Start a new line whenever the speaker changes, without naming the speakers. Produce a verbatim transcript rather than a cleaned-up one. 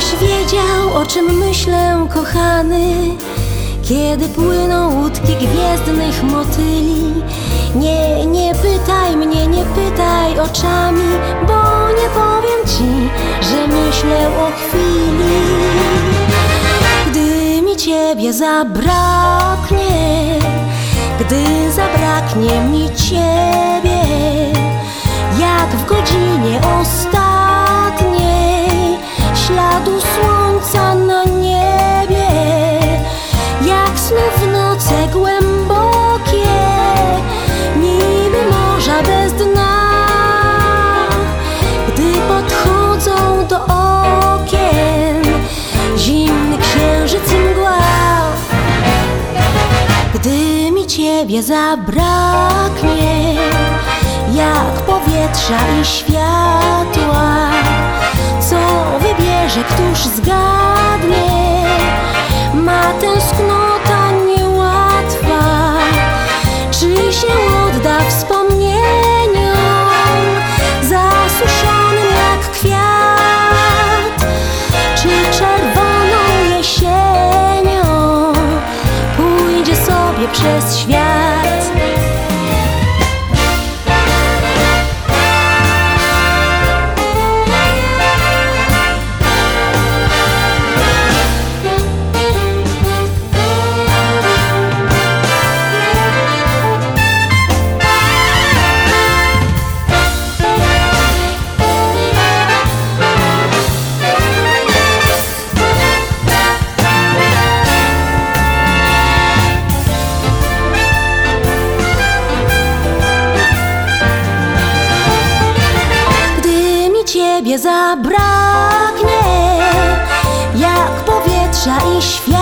wiedział, o czym myślę, kochany, kiedy płyną łódki gwiezdnych motyli. Nie, nie pytaj mnie, nie pytaj oczami, bo nie powiem ci, że myślę o chwili, gdy mi ciebie zabraknie, gdy zabraknie mi ciebie, jak w godzinie ostatniej, śladu słońca na niebie, jak snów w noce głębokie, niby morza bez dna, gdy podchodzą do okien zimny księżyc mgła. Gdy mi ciebie zabraknie, jak powietrza i światła, co wybierze, któż zgadnie? Ma tęsknota niełatwa, czy się odda wspomnieniom zasuszonym jak kwiat, czy czerwoną jesienią pójdzie sobie przez świat. Ciebie zabraknie, jak powietrza i światła,